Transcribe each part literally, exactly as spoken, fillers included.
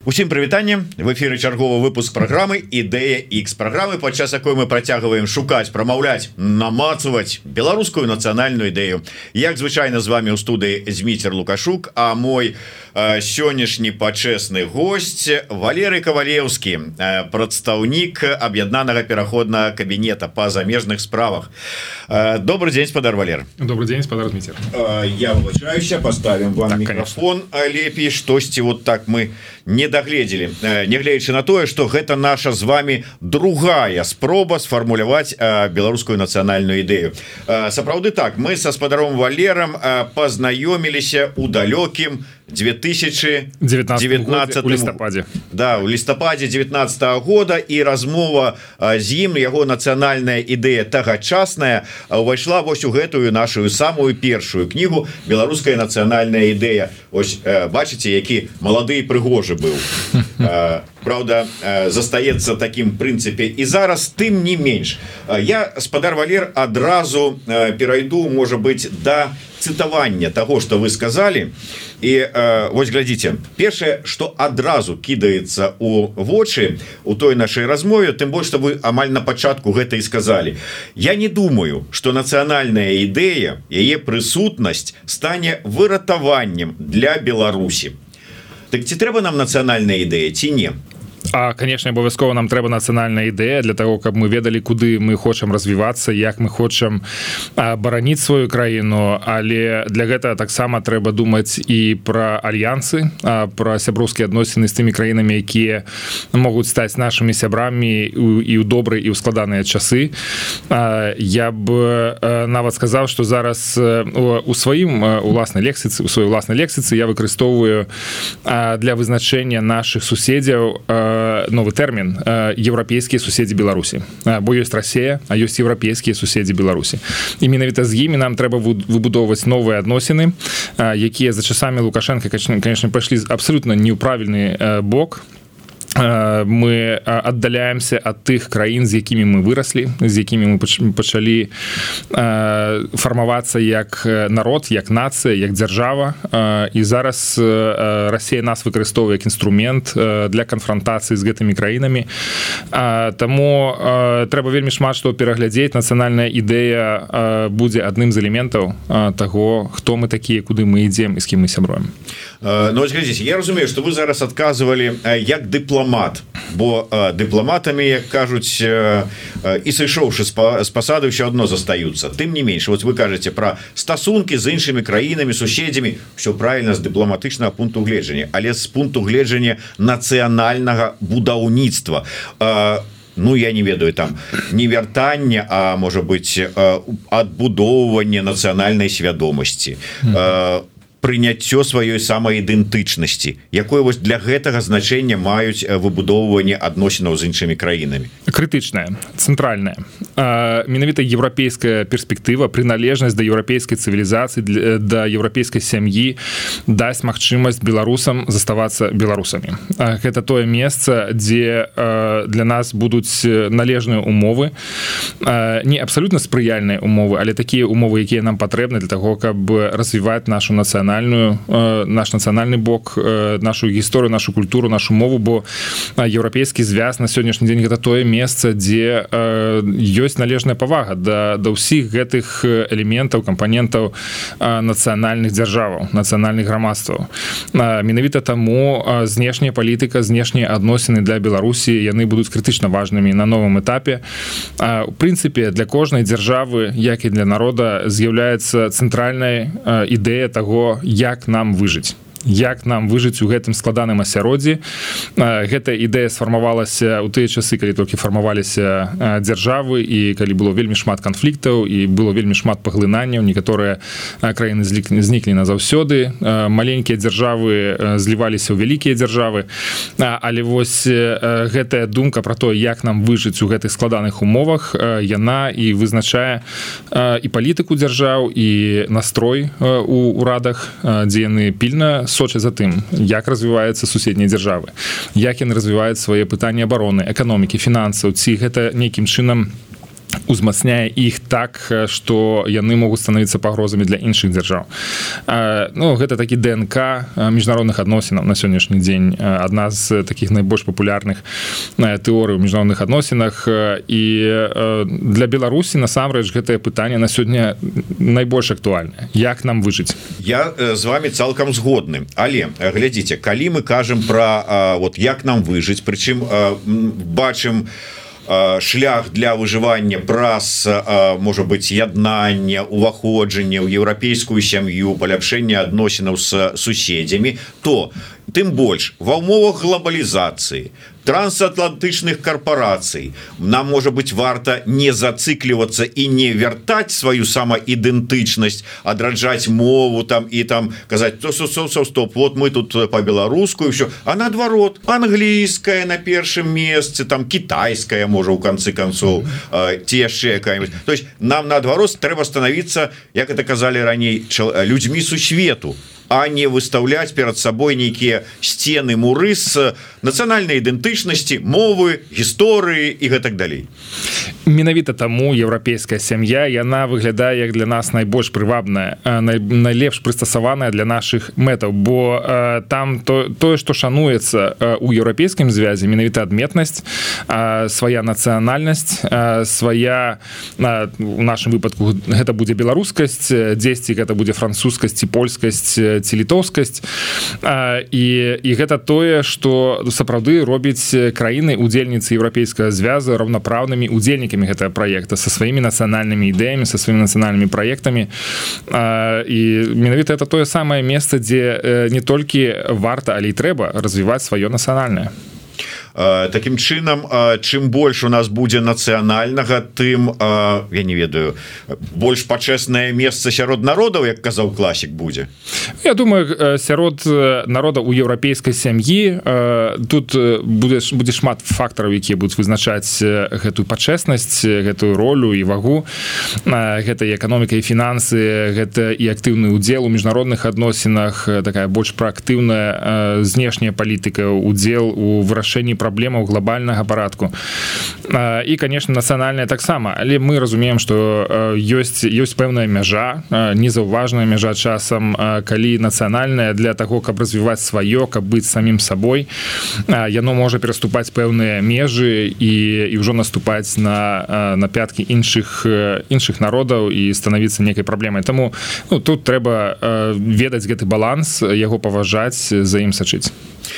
Усім прывітанне, в эфиры чарговы выпуск программы Ідэя X, программы, падчас якой мы працягваем шукаць, прамаўляць, намацаваць беларускую нацыянальную ідэю. Як звычайна з вами ў студыі Зміцер Лукашук, а мой э, сённяшні пачэсны госць Валерый Кавалеўскі, э, прадстаўнік аб'яднанага пераходнага кабінета па замежных справах. Э, добрый день, спадар Валер. Добрый день, спадар Зміцер. Э, я выбачаюся, поставим вам так, микрофон, лепей штосьці вот так мы не дагледзелі, нягледзячы на тое, што гэта наша з вами другая спроба сфармуляваць беларускую нацыянальную ідэю. Сапраўды так, мы са спадаром Валерам пазнаёміліся ў далёкім две тысячи девятнадцатым у лістападзе. Да, у лістападзе девятнадцатого года, і размова з ім, яго нацыянальная ідэя тагачасная увайшла вось у гэтую нашу самую першую кнігу «Беларуская нацыянальная ідэя». Ось бачыце, які малады і прыгожы быў. Правда, застаецца такім прынцыпе і зараз, тым не менш. Я, спадар Валер, адразу перайду, можа быць, да цытавання таго, што вы сказалі. І э, вось глядзіце, першае, што адразу кідаецца у вочы у той нашай размове, тым больш, што вы амаль на пачатку гэта і сказалі. Я не думаю, што нацыянальная ідэя, яе прысутнасць стане выратаваннем для Беларусі. Так ці трэба нам нацыянальная ідэя, ці не? А, конечно, абавязкова нам трэба нацыянальная ідэя для того, каб мы ведалі, куды мы хочам развівацца, як мы хочам бараніць сваю краіну, але для гэтага таксама трэба думаць і пра альянсы, пра сяброўскія адносіны з тымі краінамі, якія могуць стаць нашымі сябрамі і ў добрыя і ў складаныя часы. Я б нават сказаў, што зараз у сваім уласнай лексіцы, у сваёй уласнай лексіцы я выкарыстоўваю для вызначэння нашых суседзяў новы тэрмін еўрапейскія суседзі Беларусі, бо ёсць Расія, а ёсць еўрапейскія суседзі Беларусі, і менавіта з імі нам трэба выбудоўваць новыя адносіны, якія за часамі Лукашенка, конечно, пайшлі абсолютно не ў правільны бок. Мы аддаляемся ад тых краін, з якімі мы выраслі, з якімі мы пачалі фармавацца як народ, як нацыя, як дзяржава, і зараз Расія нас выкарыстоўвае як інструмент для канфрантацыі з гэтымі краінамі. Таму трэба вельмі шмат што пераглядзець. Нацыянальная ідэя будзе адным з элементаў таго, хто мы такія, куды мы ідзем і з кім мы сябруем. Ну, ось глядзіце, я разумею, што вы зараз адказвалі як дыпламат, бо э, дыпламатамі, як кажуць, э, э, і сышоўшы з пасады ўсё адно застаюцца. Тым не менш, вот вы кажаце пра стасункі з іншымі краінамі, суседзямі, ўсё правільна з дыпламатычнага пункту гледжання, але з пункту гледжання нацыянальнага будаўніцтва. Э, Ну, я не ведаю, там, не вяртанне, а, можа быць, адбудоўванне нацыянальнай свядомасці, э, прыняццё сваёй самаідэнтычнасці, якое вось для гэтага значэння маюць выбудоўванне адносінаў з іншымі краінамі? Крытычная, цэнтральная. Менавіта еўрапейская перспектыва, прыналежнасць да еўрапейскай цывілізацыі, да еўрапейскай сям'і дасць магчымасць беларусам заставацца беларусамі. Гэта тое месца, дзе для нас будуць належныя умовы, не абсалютна спрыяльныя умовы, але такія умовы, якія нам патрэбны для таго, каб развіваць нашу нацыянальную наш нацыянальны бок, нашу гісторыю, нашу культуру, нашу мову, бо еўрапейскі звяз на сённяшні дзень гэта тое месца, дзе ёсць належная павага да, да ўсіх гэтых элементаў, кампанентаў нацыянальных дзяржаваў, нацыянальных грамадстваў. Менавіта таму знешняя палітыка, знешнія адносіны для Беларусі, яны будуць крытычна важнымі на новым этапе. У прынцыпе, для кожнай дзяржавы, як і для народа, з'яўляецца цэнтральнай ідэя таго, як нам выжыць. Як нам выжыць у гэтым складаным асяроддзі. Гэта ідэя сфармавалася ў тыя часы, калі толькі фармаваліся дзяржавы і калі было вельмі шмат канфліктаў і было вельмі шмат паглынанняў. Некаторыя краіны зніклі назаўсёды, маленькія дзяржавы зліваліся ў вялікія дзяржавы. Але вось гэтая думка пра то, як нам выжыць у гэтых складаных умовах, яна і вызначае і палітыку дзяржаў, і настрой у урадах, дзе яны пільна сочаць за тым, як развіваюцца суседнія дзяржавы, як яны развіваюць свае пытанні абароны, эканомікі, фінансаў, ці гэта нейкім чынам узмацняе іх так, што яны могуць станавіцца пагрозамі для іншых дзяржаў. Ну, гэта такі ДНК міжнародных адносінаў на сённяшні дзень, адна з такіх найбольш папулярных тэорый у міжнародных адносінах, і для Беларусі насамрэч гэтае пытанне на сёння найбольш актуальнае. Як нам выжыць? Я з вами цалкам згодны, але глядзіце, калі мы кажам пра вот як нам выжыць, прычым бачым шлях для выжывання праз, можа быць, яднання, уваходжання ў еўрапейскую сям'ю, паляпшэння адносінаў з суседзямі, то тым больш ва ўмовах глобалізацыі, трансатлантычных карпорацый нам, можа быть, варта не зациклівацца і не вяртаць сваю самаідэнтычнасць, адраджаць мову там і там казаць то стоп, вот мы тут по-беларуску і все, а наадварот англійская на першым месцы, там китайская, можа, у канцы канцоў, ці яшчэ якая-нибудь. То есть нам наадварот трэба становіцца, як это казалі раней, людзьмі сусвету, а не выставлять перед собой некие стены, муры с нацыянальнай ідэнтычнасці, мовы, гісторыі і гэтак далей. Менавіта таму еўрапейская сям'я, яна выглядае як для нас найбольш прывабная, най, найлепш прыстасаваная для нашых мэтаў, бо э, там то, тое, што шануецца э, у еўрапейскім звязе, менавіта адметнасць, э, свая нацыянальнасць, э, свая, э, у нашым выпадку гэта будзе беларускасць, дзесьці гэта будзе французскасць ці польскасць, ці літоўскасць, і, і гэта тое, што сапраўды робіць краіны удзельніцы еўрапейскага звяза раўнапраўнымі удзельнікамі гэтага праекта, са сваімі нацыянальнымі ідэямі, са сваімі нацыянальнымі праектамі, і менавіта это тое самае месца, дзе не толькі варта, але і трэба развіваць сваё нацыянальнае. Такім чынам, чым больш у нас будзе нацыянальнага, тым, я не ведаю, больш пачэснае месца сярод народаў, як казаў класік, будзе. Я думаю, сярод народа у еўрапейскай сям'і тут будзе, будзе шмат фактараў, якія будуць вызначаць гэтую пачэснасць, гэтую ролю і вагу. Гэта і эканоміка, і фінансы, гэта і актыўны ўдзел у міжнародных адносінах, такая больш праактыўная знешняя палітыка, удзел у вырашэнні праблемаў глобальнага парадку. І, конечно, нацыянальная таксама, але мы разумеем, што ёсць, ёсць пэўная мяжа, незаўважная мяжа часам, калі нацыянальная для таго, каб развіваць сваё, каб быць самім сабой, яно можа пераступаць пэўныя межы і, і ўжо наступаць на, на пяткі іншых, іншых народаў і станавіцца некай праблемай. Таму ну, тут трэба ведаць гэты баланс, яго паважаць, за ім сачыць.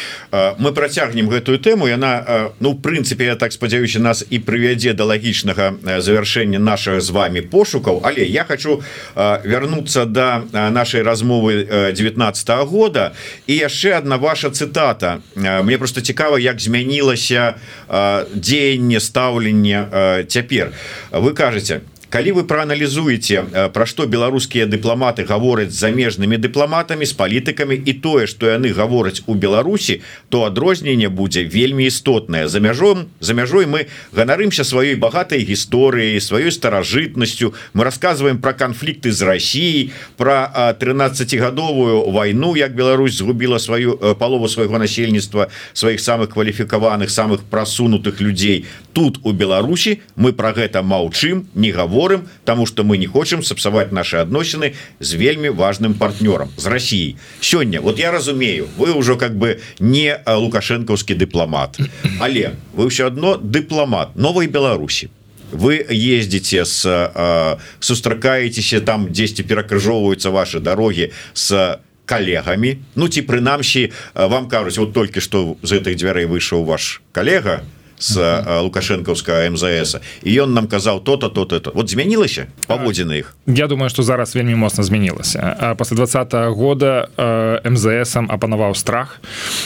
Мы працягнем гэтую тэму, яна, ну, в прынцыпе, я так спадзяюся, нас і прывядзе да лагічнага завяршэння нашых з вами пошукаў, але я хочу вярнуцца да нашай размовы девятнадцатого года, і яшчэ одна ваша цытата. Мне просто цікава, як змянілася дзеянне, стаўленне цяпер. Вы кажаце: калі вы прааналізуеце, пра што беларускія дыпламаты гавораць з замежнымі дыпламатамі, з палітыкамі, і тое, што яны гавораць у Беларусі, то адрозненне будзе вельмі істотнае. За мяжом, за мяжой мы ганарымся сваёй багатай гісторыяй, сваёй старажытнасцю, мы расказваем пра канфлікты з Расіяй, пра трынаццацігадовую вайну, як Беларусь згубіла сваю палову свайго насельніцтва, сваіх самых кваліфікаваных, самых прасунутых людзей. Тут у Беларусі мы пра гэта маўчым, не гаворым, тому что мы не хочам сапсаваць наши адносіны з вельмі важным партнёрам, з Россией. Сёння, вот я разумею, вы ўжо как бы не лукашэнкаўскі дыпламат, але вы ўсё адно дыпламат новой Беларусі. Вы ездите с сустракаецеся там, дзесьці перакрыжоўваюцца ваши дороги с коллегами, ну ці прынамсі вам кажуць, вот только что з гэтых дзвярэй выйшаў ваш коллега с лукашэнкаўскага эм зэ эс, і ён нам казаў то-то, то-то, то. Вот змянілася паводзіны іх? Я думаю, што зараз вельмі моцна змянілася. Пасля двадцатого года эм зэ эсам апанаваў страх.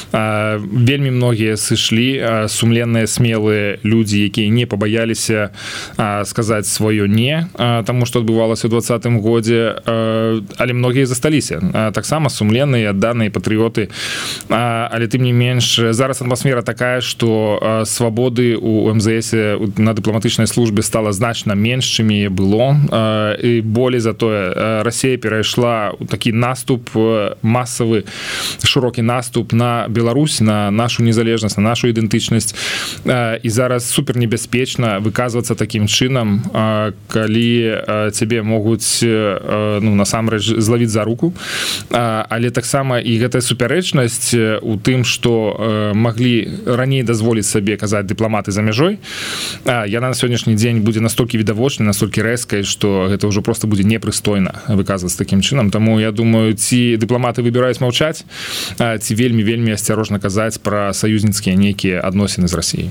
Вельмі многія сышлі, сумленныя, смелыя людзі, якія не пабаяліся сказаць сваё не, таму што адбывалася ў двадцатым годзе, але многія засталіся. Таксама сумленныя, адданыя патрыёты. Але тым не менш, зараз атмасфера такая, што свабода свабоды у эм зэ эсе на дыпламатычнай службе стала значна менш, чым яе было, і болей за тое Расія перайшла ў такі наступ, масавы шырокі наступ на Беларусь, на нашу незалежнасць, на нашу ідэнтычнасць, і зараз супернебяспечна выказвацца такім чынам, калі цябе могуць, ну, насамрэч злавіць за руку, але таксама і гэтая супярэчнасць у тым, што маглі раней дазволіць сабе казаць дыпламаты за мяжой, яна на сённяшні дзень будзе настолькі відавочнай, настолькі рэзкай, што гэта ўжо просто будзе непрыстойна выказвацца такім чынам. Таму я думаю, ці дыпламаты выбіраюць маўчаць, ці вельмі вельмі асцярожна казаць пра саюзніцкія нейкія адносіны з Расіяй.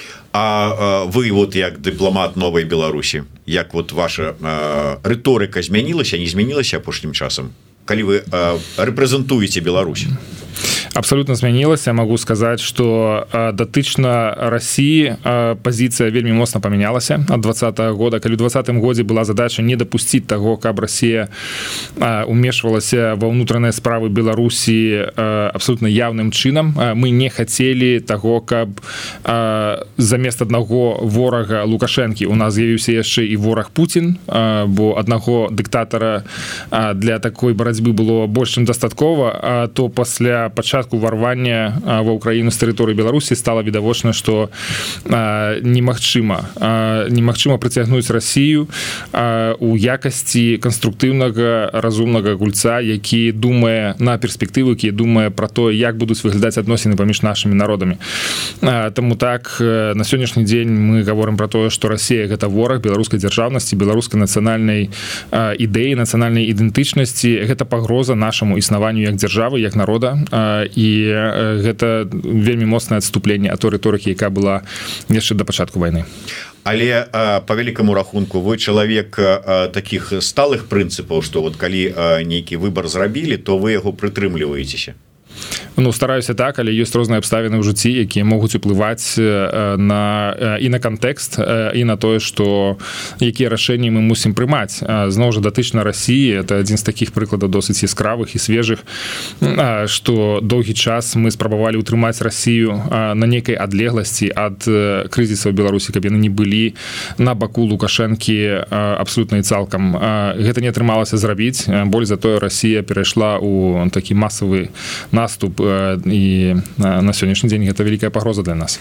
А вы вот як дыпламат новай Беларусі, як вот ваша рыторыка змянілася, не змянілася апошнім часам, калі вы рэпрэзентуеце Беларусь? Абсолютно змянілася. Могу сказаць, што датычна Расіі пазіцыя вельмі моцна памянялася ад двадцатага года. Калі ў двадцатым годзе была задача не дапусціць таго, каб Расія умешвалася ва ўнутраныя справы Беларусі абсолютна явным чынам, мы не хацелі таго, каб замест аднаго ворага Лукашэнкі у нас з'явіўся яшчэ і вораг Пуцін, бо аднаго дыктатара для такой барацьбы было больш чым дастаткова, то пасля пачатку варвання ва ўкраіну з тэрыторыі Беларусі стала відавочна, што немагчыма немагчыма прыцягнуць Расію у якасці канструктыўнага разумнага гульца, які думае на перспектыву, які думае пра тое, як будуць выглядаць адносіны паміж нашымі народамі. Таму так, на сённяшні дзень мы гаворым пра тое, што Расія гэта вораг беларускай дзяржаўнасці, беларускай нацыянальнай ідэі, нацыянальнай ідэнтычнасці, гэта пагроза нашаму існаванню як дзяржавы, як народа, і гэта вельмі моцнае адступленне ад той рыторыкі, якая была яшчэ да пачатку вайны. Але по вялікаму рахунку вы чалавек таких сталых прынцыпаў, што вот калі нейкі выбар зрабілі, то вы яго прытрымліваецеся? Ну, стараюся так, але ёсць розныя абставіны ў жыцці, якія могуць уплываць на, і на кантэкст, і на тое, што якія рашэнні мы мусім прымаць. Зноў жа, датычна Расіі, это адзін з такіх прыкладаў досыць яскравых і свежых, што доўгі час мы спрабавалі ўтрымаць Расію на нейкай адлегласці ад крызіса ў Беларусі, каб яны не былі на баку Лукашэнкі абсалютна і цалкам. Гэта не атрымалася зрабіць, болей за тое Расія перайшла ў такі масавы наступ, і на сённяшні дзень гэта вялікая пагроза для нас.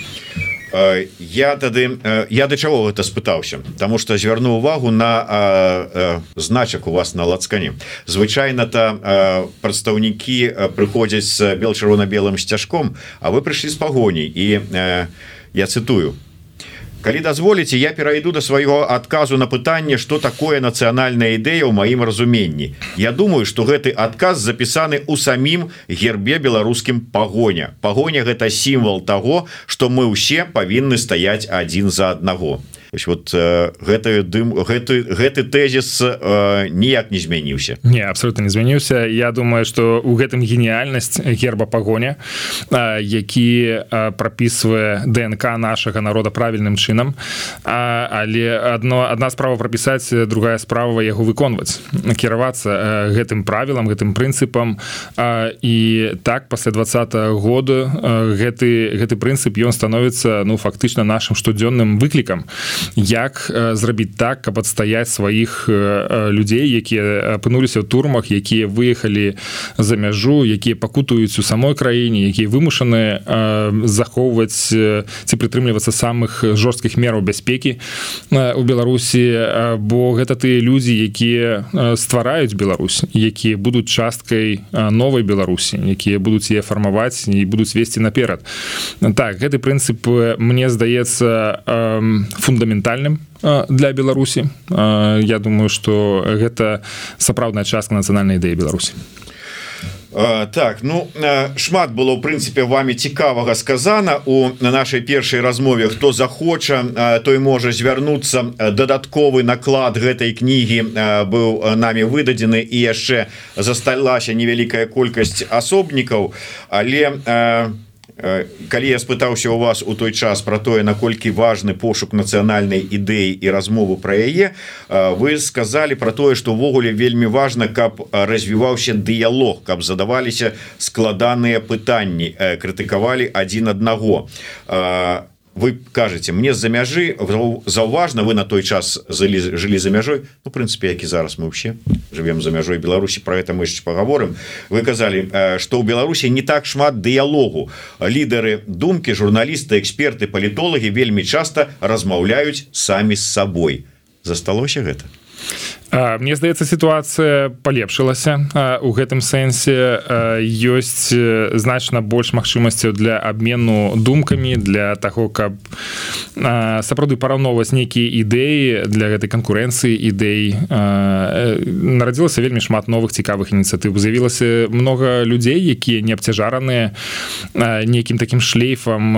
Я тады я да чаго гэта спытаўся, таму што звярну увагу на а, а, значак у вас на лацкане. Звычайна-то прадстаўнікі прыходзяць з бел-чырвона-белым сцяжком, а вы прыйшлі з пагоняй, і а, я цытую: калі дазволіце, я перайду да свайго адказу на пытанне, што такое нацыянальная ідэя ў маім разуменні. Я думаю, што гэты адказ запісаны ў самім гербе беларускім пагоня. Пагоня — гэта сімвал таго, што мы ўсе павінны стаяць адзін за аднаго. Вот гэты дым, гэты, гэты тэзіс э, ніяк не змяніўся. Не, абсолютно не змяніўся. Я думаю, што ў гэтым геніяльнасць герба пагоня, э, які э, прапісвае ДНК нашага народа правільным чынам, э, але адно, адна справа прапісаць, другая справа яго выконваць, кіравацца э, гэтым правілам, гэтым прынцыпам, э, і так пасля двадцатага года э, гэты, гэты прынцып ён становіцца, ну, фактычна нашым штодзённым выклікам. Як зрабіць так, каб адстаяць сваіх людзей, якія апынуліся ў турмах, якія выехалі за мяжу, якія пакутуюць у самой краіне, якія вымушаны захоўваць ці прытрымлівацца самых жорсткіх мераў бяспекі у Беларусі, бо гэта тыя людзі, якія ствараюць Беларусь, якія будуць часткай новай Беларусі, якія будуць яе фармаваць і будуць весці наперад. Так, гэты прынцып, мне здаецца, фундаментальным для Беларусі. Я думаю, што гэта сапраўдная частка нацыянальнай ідэі Беларусі. Так, ну, шмат было, ў прынцыпе, вамі цікавага сказана у нашай першай размове. Хто захоча, той можа звярнуцца. Дадатковы наклад гэтай кнігі быў намі выдадзены, і яшчэ засталася невялікая колькасць асобнікаў, але калі я спытаўся у вас у той час про тое, наколькі важны пошук нацыянальнай ідэі і размову пра яе, вы сказалі про тое, што ўвогуле вельмі важна, каб развіваўся дыялог, каб задаваліся складаныя пытанні, крытыкавалі адзін аднаго. вы кажаце мне з-за мяжы заўважна вы на той час жылі, жылі за мяжой ну прынцыпе які зараз мы вообще живем за мяжой Беларусі про это мы ж паговорым вы казалі что ў Беларусі не так шмат дыялогу лідары думкі журналісты эксперты палітолагі вельмі часто размаўляюць самі з сабой засталося гэта Мне здаецца сітуацыя палепшылася у гэтым сэнсе ёсць значна больш магчымасцяў для абмену думкамі для таго каб сапраўды параўноўваць нейкія ідэі для гэтай канкурэнцыі ідэй нарадзілася вельмі шмат новых цікавых ініцыятыў з'явілася много людзей якія не абцяжараныя нейкім такім шлейфам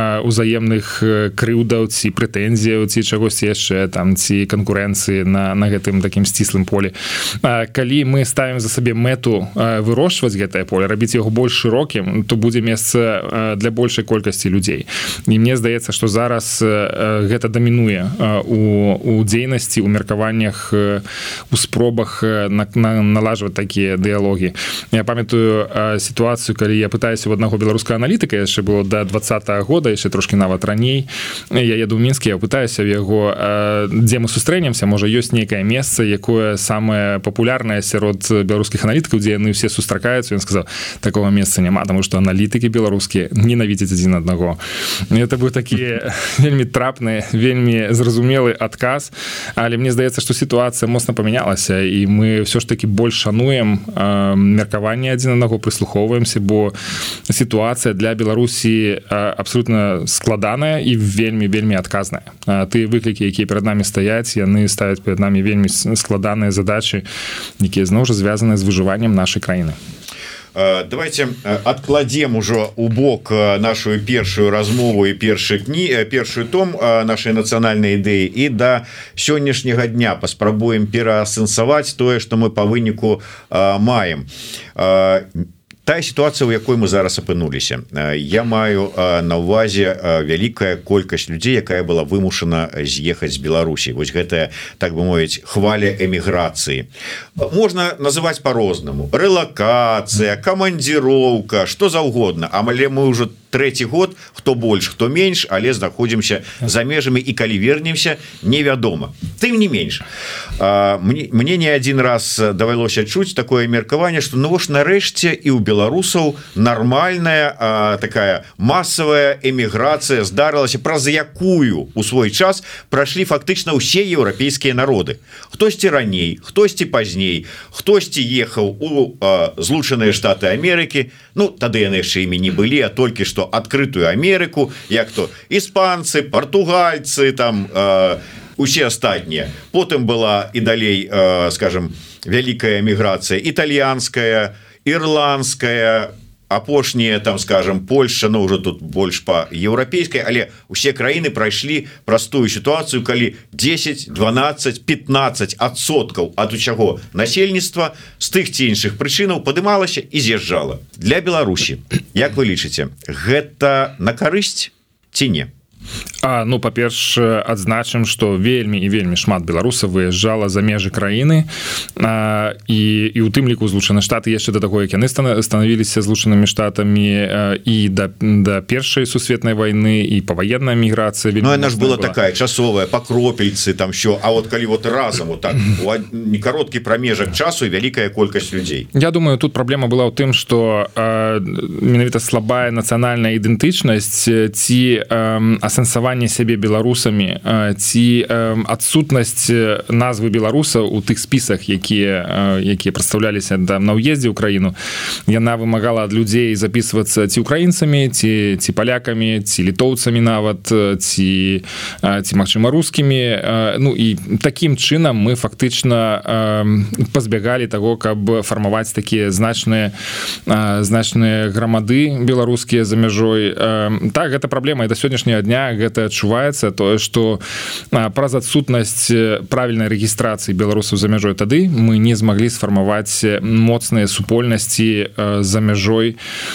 узаемных крыўдаў ці прэтэнзіяў ці чагосьці яшчэ там ці канкурэнцыі на на гэтым такім сціслым поле калі мы ставім за сабе мэту вырошчваць гэтае поле рабіць яго больш шырокім то будзе месца для большай колькасці людзей і мне здаецца што зараз гэта дамінуе у, у дзейнасці у меркаваннях у спробах на, на, налажваць такія дыялогі я памятаю сітуацыю калі я пытаюся у аднаго беларускага аналітыка яшчэ было да двадцатага года яшчэ трошки нават раней я еду ў Мінск я пытаюся ў яго дзе мы сустрэнемся можа ёсць нейкае месца якое самае папулярнае сярод беларускіх аналітыкаў дзе яны ўсе сустракаюцца ён сказаў такого месца няма таму што аналітыкі беларускія ненавідзяць адзін аднаго это быў такі вельмі трапны вельмі зразумелы адказ але мне здаецца што сітуацыя моцна памянялася і мы ўсё ж такі больш шануем меркаванне адзін аднаго прыслухоўваемся бо сітуацыя для Беларусі абсолютна складаная і вельмі вельмі адказная тыя выклікі якія перад намі стаяць яны ставяць перад намі вельмі складаныя задачы якія зноў жа звязаны з выжываннем нашай краіны давайте адкладзем ужо у бок нашу першую размову і першы кні першы том нашай нацыянальнай ідэі і да сённяшняга дня паспрабуем пераасэнсаваць тое што мы па выніку маем тая сітуацыя у якой мы зараз апынуліся я маю на увазе вялікая колькасць людзей якая была вымушана з'ехаць з Беларусі вось гэтая так бы мовіць хваля эміграцыі можна называць по-рознаму рэлакацыя камандзіроўка што заўгодна але мы ўжо трэці год хто больш хто менш але знаходзімся за межамі і калі вернемся невядома тым не менш мне, мне не адзін раз давялося чуць такое меркаванне што ну вось нарэшце і ў беларусаў нармальная а, такая масавая эміграцыя здарылася праз якую у свой час прайшлі фактычна ўсе еўрапейскія народы хтосьці раней хтосьці пазней хтосьці ехаў у а, Злучаныя Штаты Амерыкі ну тады яны яшчэ імі не былі а толькі што адкрытую Амерыку як то іспанцы партугальцы там э, усе астатнія потым была і далей э, скажем вялікая эміграцыя італьянская ірландская апошнія там скажем Польша но ўжо тут больш па еўрапейскай але усе краіны прайшлі простую сітуацыю калі десять двенадцать пятнадцать адсоткаў ад усяго насельніцтва з тых ці іншых прычынаў падымалася і з'язджала для Беларусі як вы лічыце гэта на карысць ці не А, ну па-першае адзначым што вельмі і вельмі шмат беларусаў выязджала за межы краіны а, і і у тым ліку Злучаныя Штаты яшчэ да таго як яны станавіліся Злучанымі Штатамі і да, да першай сусветнай вайны і паваенная міграцыя ну, она ж была, была такая часовая па кропельцы там що а вот калі вот разам вот так не кароткі прамежак часу і вялікая колькасць людзей Я думаю тут праблема была ў тым што менавіта слабая нацыянальная ідэнтычнасць ці асэнсаванне сябе беларусамі ці адсутнасць назвы беларусаў у тых спісах якія якія прадстаўляліся да на ўездзе ў краіну яна вымагала ад людзей записывацца ці украінцамі ці ці палякамі ці літоўцамі нават ці ці магчыма рускімі ну і такім чынам мы фактычна пазбягалі таго каб фармаваць такія значныя значныя грамады беларускія за мяжой так гэта праблема і да сённяшняга дня гэта адчуваецца тое што праз адсутнасць правільнай рэгістрацыі беларусаў за мяжой тады мы не змаглі сфармаваць моцныя супольнасці за мяжой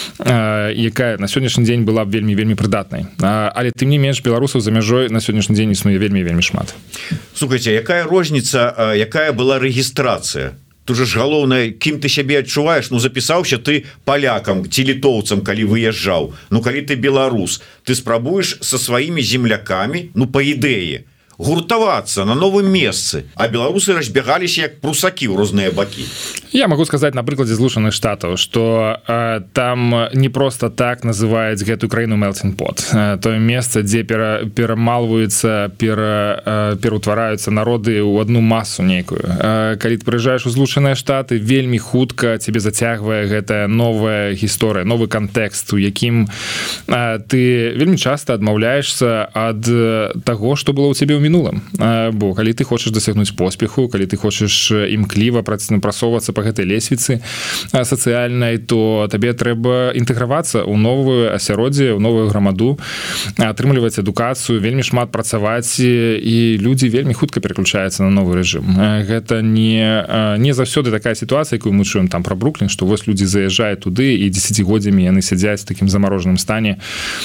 якая на сённяшні дзень была б вельмі вельмі прыдатнай але тым не менш беларусаў за мяжой на сённяшні дзень існуе вельмі вельмі шмат Слухайце якая розніца якая была рэгістрацыя тут же ж галоўнае, кім ты сябе адчуваеш, ну запісаўся ты палякам ці літоўцам, калі выязджаў. Ну калі ты беларус, ты спрабуеш со сваімі землякамі, ну по ідэі гуртавацца на новым месцы, а беларусы разбегаліся як прусакі ў розныя бакі. Я могу сказать на прыкладзе Злучаных Штатаў, что э, там не просто так называюць гэтую краіну melting pot, э, тое месца, дзе пера, перамалваюцца, пера, э, пераўтвараюцца народы ў одну масу нейкую. Э, калі ты прыязджаеш у Злучаныя Штаты, вельмі хутка тебе зацягвае гэтая новая гісторыя, новы кантэкст, у якім э, ты вельмі часта адмаўляешься ад таго, што было ў цябе ў мінулым. Э, бо калі ты хочаш дасягнуць поспеху, калі ты хочаш імкліва прасоўвацца па гэтай лесвіцы сацыяльнай, то табе трэба інтэгравацца ў новую асяроддзе, ў новую грамаду, атрымліваць адукацыю, вельмі шмат працаваць, і людзі вельмі хутка пераключаюцца на новы рэжым. Гэта не, не заўсёды такая сітуацыя, якую мы чуем там пра Бруклін, што вось людзі заязджаюць туды і дзесяцігоддзямі яны сядзяць у такім замарожаным стане.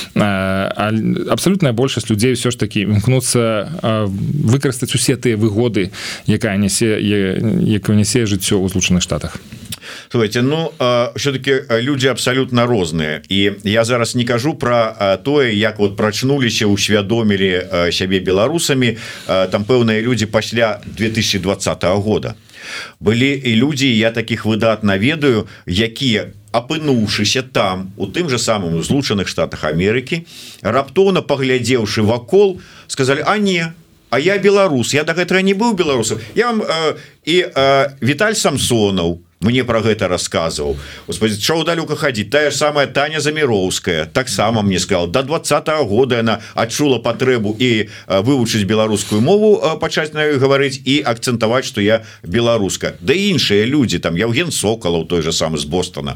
Абсалютная большасць людзей ўсё ж такі імкнуцца выкарыстаць усе тыя выгоды, якая нясе, якую нясе жыццё ў Злучаных Штатах. Слухайте, ну все-таки люди абсолютно розныя, і я зараз не кажу про тое, як вот прачнуліся, усвядомілі сябе беларусамі там пэўныя люди пасля две тысячи двадцатого года. Былі і людзі, я таких выдатна ведаю, якія апынуўшыся там у тым же самым у Злучаных Штатах Амерыкі, раптоўна паглядзеўшы вакол, сказали: а не, а я беларус, я до гэтага не быў беларусам. Я вам э, і э, Віталь Самсонаў мне про гэта рассказывал. Господи, чего далёка ходить? Тая же самая Таня Замировская таксама мне сказала, до двадцатого года она адчула патрэбу і вывучыць беларускую мову, пачаць на ёй гаварыць і акцэнтаваць, что я беларуска. Да і іншыя люди, там Евген Соколов, той же самый з Бостона.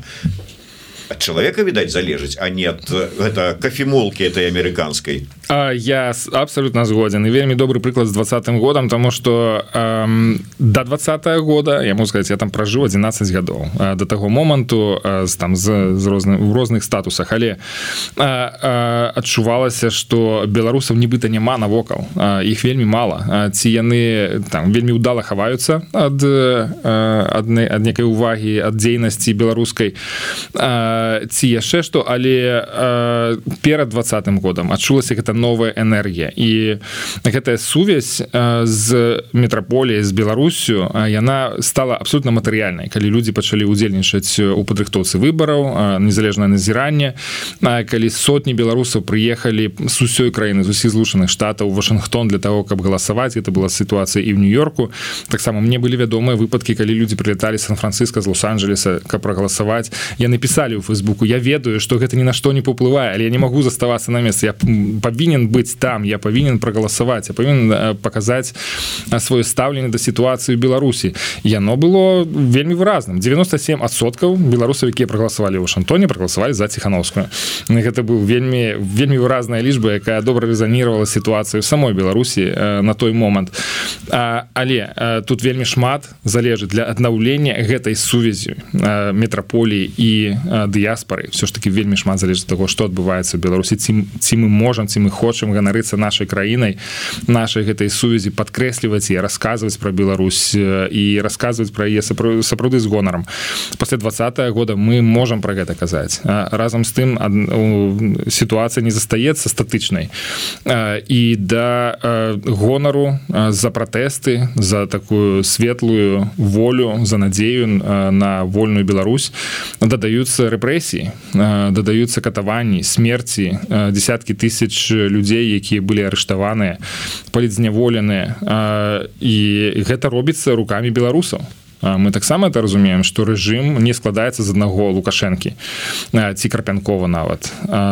От человека, видать, залежить, а не от это кофемолки этой американской. А, я абсолютно згоден. И вельми добрый приклад с двадцатым годом, потому что эм, до двадцатого года, я могу сказать, я там прожил одиннадцать годов. А, до того моменту э, там з, з розны, в розных статусах, але э, э, адчувалася, что беларусов нібыта няма навокал. Э, их вельми мало. Э, ці яны там вельми удала хаваюцца ад, э, ад, ад некай уваги, ад дзейнасці беларускай. Э, ці яшчэ што, але э, перад двадцатым годам адчулася гэта новая энергія, і гэтая сувязь э, з метраполіяй, з Беларусю, э, яна стала абсолютна матэрыяльнай, калі людзі пачалі ўдзельнічаць у падрыхтоўцы выбараў, э, незалежнае назіранне, э, калі сотні беларусаў прыехалі з усёй краіны, з усіх Злучаных Штатаў у Вашынгтон для того, каб галасаваць. Гэта была сітуацыя і ў Нью-Йорку. Таксама мне былі вядомыя выпадкі, калі людзі прылеталі з Сан-Францыска, з Лос-Анджелеса, каб прагаласаваць. Яны пісалі ў Фейсбуку: я ведаю, что гэта ни на что не паўплывае, але я не могу заставацца на месцы, я павінен быць там, я павінен прагаласаваць, я павінен паказаць сваё стаўленне да сітуацыі ў Беларусі. Яно было вельмі выразным. девяносто семь адсоткаў беларусаў, якія прагаласавалі ў Вашынгтоне, прагаласавалі за Ціханаўскую. Гэта быў вельмі вельмі выразная лічба, якая добра рэзанівала сітуацыю самой Беларусі на той момант. Але тут вельмі шмат залежыць для аднаўлення гэтай сувязі метраполіі і дыяспары. Все ж таки вельмі шмат залежыць ад таго, што адбываецца ў Беларусі, ці, ці мы можам, ці мы хочам ганарыцца нашай краінай, нашай гэтай сувязі, падкрэсліваць і расказваць пра Беларусь і расказваць пра яе сапраўды з гонарам. Пасля двадцатого года мы можам пра гэта казаць. Разам з тым сітуацыя не застаецца статычнай, і да гонару за пратэсты, за такую светлую волю, за надзею на вольную Беларусь дадаюцца рэпрэсіі, дадаюцца катаванні, смерці, десяткі тысяч людзей, якія былі арыштаваныя, палітзняволеныя, і гэта робіцца рукамі беларусаў. Мы таксама это разумеем, што рэжым не складаецца з аднаго Лукашэнкі ці Карпянкова нават.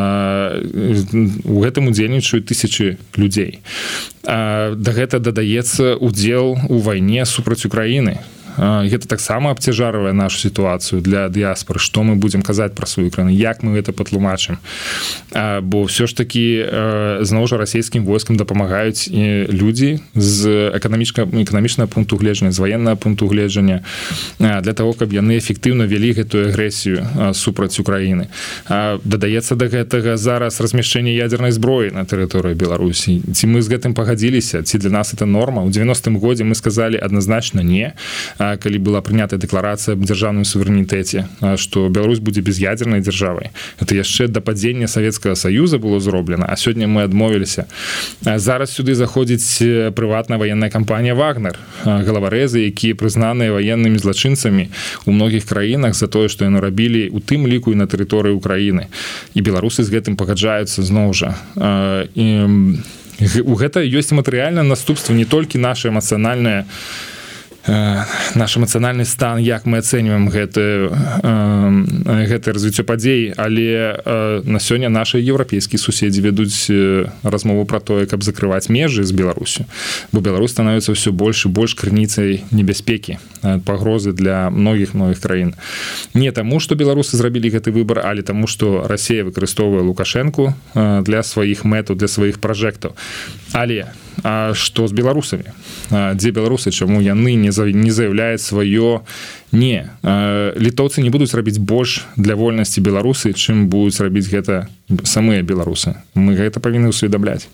У гэтым удзельнічаюць тысячы людзей. Да гэта дадаецца удзел у вайне супраць Украіны. Гэта таксама абцяжарвае нашу сітуацыю для дыяспары, што мы будзем казаць пра сваю краіну, як мы гэта патлумачым. Бо ўсё ж такі зноў жа расійскім войскам дапамагаюць людзі з эканамічнага пункту гледжання, з ваеннага пункту гледжання, для того, каб яны эфектыўна вялі гэтую агрэсію супраць Украіны. Дадаецца да гэтага зараз размяшчэнне ядзернай зброі на тэрыторыі Беларусі. Ці мы з гэтым пагадзіліся, ці для нас это норма? У девяностым годзе мы сказалі адназначна не. калі была прынята дэкларацыя аб дзяржаўным суверэнітэце, што Беларусь будзе без'ядзернай дзяржавай. Это яшчэ да падзення Савецкага Саюза было зроблена, а сёння мы адмовіліся. Зараз сюды заходзіць прыватная ваенная кампанія «Вагнер», галаварэзы, якія прызнаныя ваеннымі злачынцамі ў многіх краінах за тое, што яны рабілі у тым ліку і на тэрыторыі Украіны. І беларусы з гэтым пагаджаюцца зноў жа. І у гэта ёсць матэрыяльнае наступства не толькі наша эмацыянальная наш эмацыянальны стан, як мы ацэньваем гэты, гэта развіццё падзей, але на сёння нашы еўрапейскія суседзі вядуць размову пра тое, каб закрываць межы з Беларусю, бо Беларусь становіцца ўсё больш і больш крыніцай небяспекі, пагрозы для многіх-многіх краін. Не таму, што беларусы зрабілі гэты выбар, але таму, што Расія выкарыстоўвае Лукашэнку для сваіх мэтаў, для сваіх пражэктаў. Але а што з беларусамі? Дзе беларусы? Чаму яны не заяўляюць сваё не? Літоўцы не будуць рабіць больш для вольнасці беларусы, чым будуць рабіць гэта самыя беларусы. Мы гэта павінны ўсведамляць.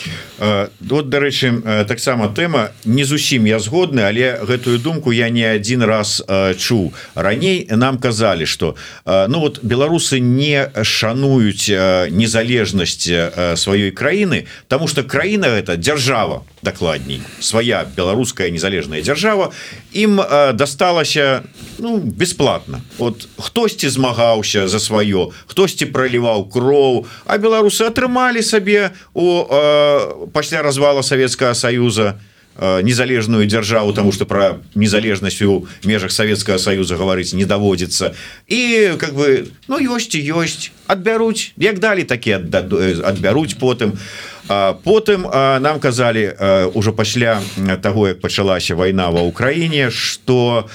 Вот, дарэчы, таксама тэма не зусім я згодны, але гэтую думку я не адзін раз чуў. Раней нам казалі, што ну вот беларусы не шануюць незалежнасць сваёй краіны, таму што краіна гэта дзяржава, дакладней, свая беларуская незалежная дзяржава, ім дасталася ну бесплатна. Вот хтосьці змагаўся за сваё, хтосьці праліваў кроў, а беларусы атрымалі сабе у пасля развала Савецкага Саюза незалежную дзяржаву, тому что про незалежнасць у межах Савецкага Саюза гаварыць не даводзіцца. І как бы ну ёсць і ёсць, адбяруць, як далі такі адбяруць потым. Потым нам казалі ўжо пасля таго, як пачалася вайна ва ўкраіне, што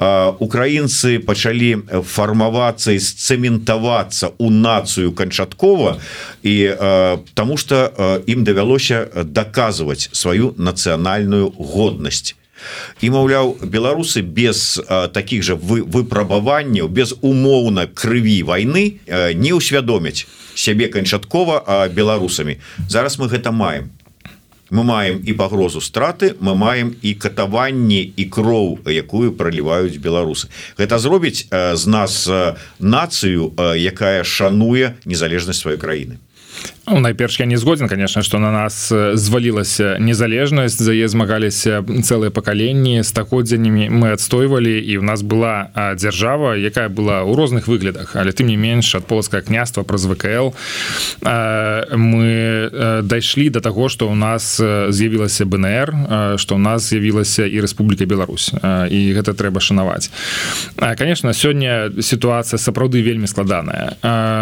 украінцы пачалі фармавацца і сцэментавацца ў нацыю канчаткова, і таму што ім давялося даказваць сваю нацыянальную годнасць. І маўляў, беларусы без такіх жа выпрабаванняў, без умоўна крыві вайны не ўсвядомяць сябе канчаткова беларусамі. Зараз мы гэта маем. Мы маем і пагрозу страты, мы маем і катаванні і кроў, якую праліваюць беларусы. Гэта зробіць з нас нацыю, якая шануе незалежнасць сваёй краіны. Ну, найперш я не згоден, конечно, что на нас звалілася незалежнасць, за яе змагаліся цэлыя пакаленні, стагоддзямі мы адстойвалі, і у нас была дзяржава, якая была ў розных выглядах, але тым не менш ад полацкага княства праз вэ ка эл мы дайшлі да таго, што ў нас з'явілася бэ эн эр, што ў нас з'явілася і Рэспубліка Беларусь, і гэта трэба шанаваць. Конечно, сёння сітуацыя сапраўды вельмі складаная.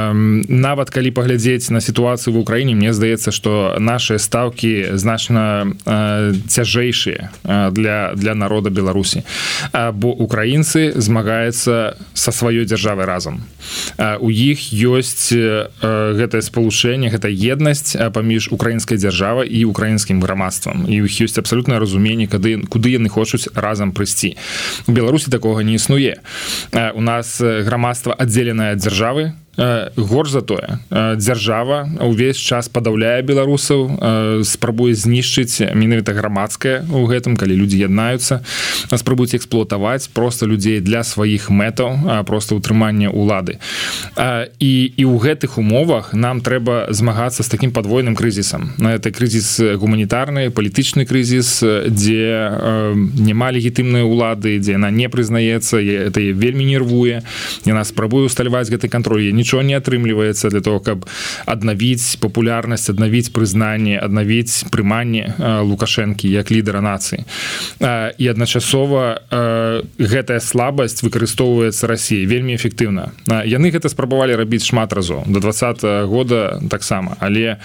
Нават калі паглядзець на сітуацыю в Украине, мне здаецца, что наши ставки значно э, цяжэйшие для, для народа Беларусі, бо украінцы змагаюцца со сваёй дзяржавай разам. У іх ёсць э, гэтае спалучэнне, гэта еднасць паміж украінскай дзяржавай і украінскім грамадствам. І у іх ёсць абсалютнае разуменне, куды, куды яны хочуць разам прыйсці. У Беларусі такога не існуе. У нас грамадства аддзеленае ад дзяржавы, горш за тое, дзяржава ўвесь час падаўляе беларусаў, спрабуе знішчыць менавіта грамадскае ў гэтым, калі людзі яднаюцца, спрабуюць эксплуатаваць проста людзей для сваіх мэтаў, проста ўтрымання ўлады. І, і ў гэтых умовах нам трэба змагацца з такім падвойным крызісам. Это крызіс гуманітарны, палітычны крызіс, дзе няма легітымнай улады, дзе яна не прызнаецца, это вельмі нервуе, яна спрабуе усталяваць гэты кантроль, нічого не атрымліваецца для того, каб аднавіць папулярнасць, аднавіць прызнанне, аднавіць прыманне Лукашэнкі як лідара нацыі. І адначасова гэтая слабасць выкарыстоўваецца Расіяй вельмі эфектыўна. Яны гэта спрабавалі рабіць шмат разоў, до двадцатага года таксама, але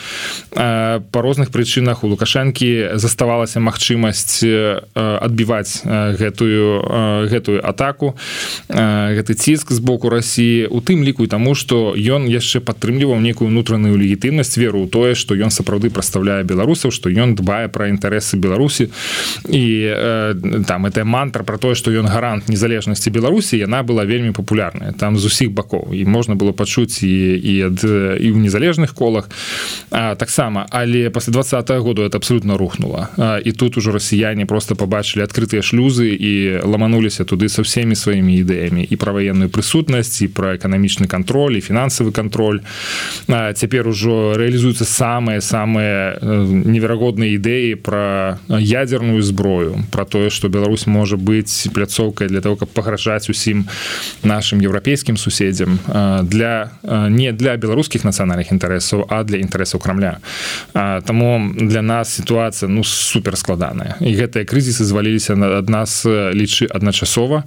па розных прычынах у Лукашэнкі заставалася магчымасць адбіваць гэтую, гэтую атаку, гэты ціск з боку Расіі, у тым ліку і таму, што ён яшчэ падтрымліваў некую унутраную легітымнасць, веру ў тое, што ён сапраўды прадстаўляе беларусаў, што ён дбае пра інтарэсы Беларусі, і э, там эта мантра пра тое, што ён гарант незалежнасці Беларусі, яна была вельмі папулярная там з усіх бакоў, і можна было пачуць і, і, ад, і ў незалежных колах, таксама, але пасля двадцатага году это абсолютно рухнула, і тут ужо расіяне просто побачылі адкрытыя шлюзы і ламануліся туды со всеми сваімі ідэямі і пра ваенную прысутнасць, і пра эканамічны кантроль, і фінансавы кантроль. Цяпер ужо рэалізуюцца самыя-самыя неверагодныя ідэі пра ядерную зброю, пра тое, што Беларусь можа быць пляцоўкай для того, каб пагражаць усім нашим еўрапейскім суседзям для, не для беларускіх нацыянальных інтарэсаў, а для інтарэсаў Крамля. Таму для нас сітуацыя ну супер складаная. І гэтыя крызісы зваліліся ад нас лічы адначасова.